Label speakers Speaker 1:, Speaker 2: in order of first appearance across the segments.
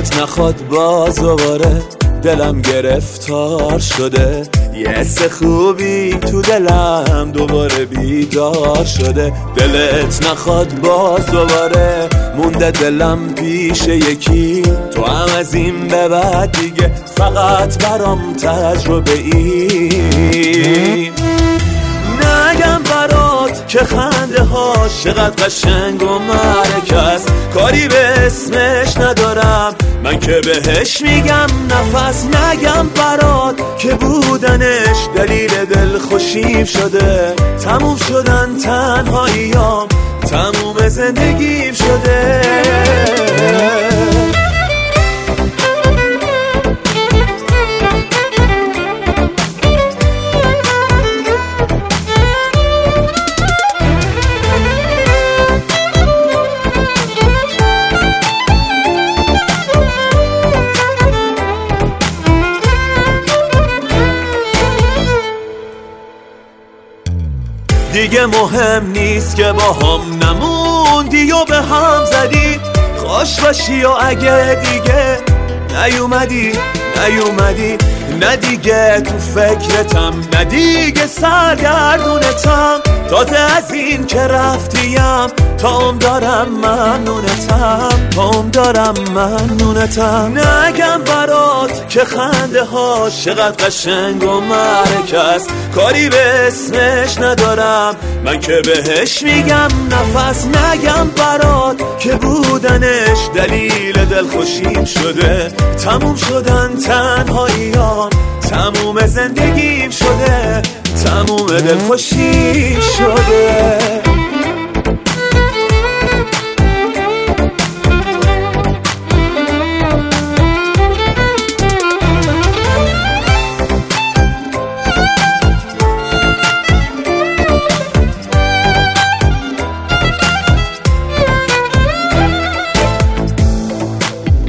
Speaker 1: دلت نخواد باز دوباره دلم گرفتار شده، یه حس خوبی تو دلم دوباره بیدار شده. دلت نخواد باز دوباره مونده دلم پیش یکی، تو هم از این به بعد دیگه فقط برام تجربه ای. نگم برات که خنده ها چقدر قشنگ و مرکه است، کاری به اسمش ندارم من که بهش میگم نفس. نگم برات که بودنش دلیل دل خوشیم شده، تموم شدن تنهاییام تموم زندگیم شده. دیگه مهم نیست که با هم نموندی و به هم زدی، خوش باشی و اگه دیگه نیومدی نه دیگه تو فکرتم، نه دیگه سرگردونتم. تازه از این که رفتیم تام دارم ممنونتم. نگم برات که خنده ها چقدر قشنگ و مرکه است، کاری به اسمش ندارم من که بهش میگم نفس. نگم برات که بودنش دلیل دل خوشیم شده، تموم شدن تنهاییام تموم زندگیم شده، تموم دل خوشیم شده.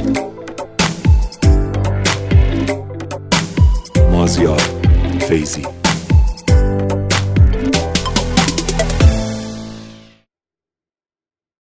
Speaker 2: مازیار فیضی.